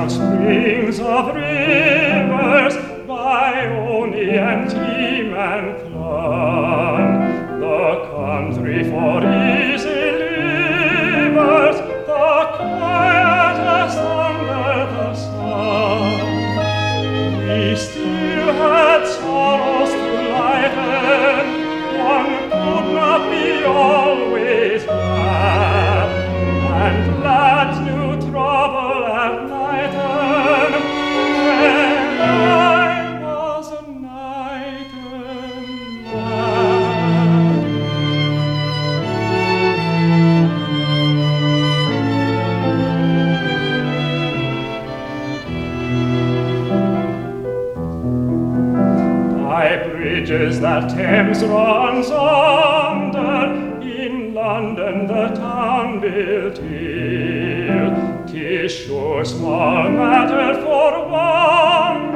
of springs, of rivers, by Oni and Team and Clan, the country for easy livers, the quietest under the sun. We still had sorrows to lighten, one could not be always glad, and lads knew trouble at night, when I was a night lad. By bridges that Thames runs under, in London the town built ill. 'Tis sure small matter for one